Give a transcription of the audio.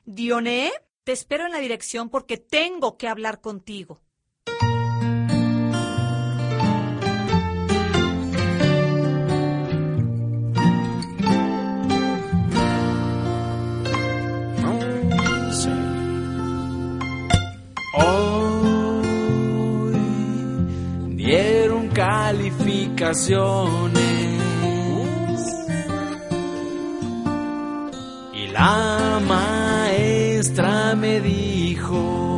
Dioné, te espero en la dirección porque tengo que hablar contigo. Hoy dieron calificaciones y la maestra me dijo: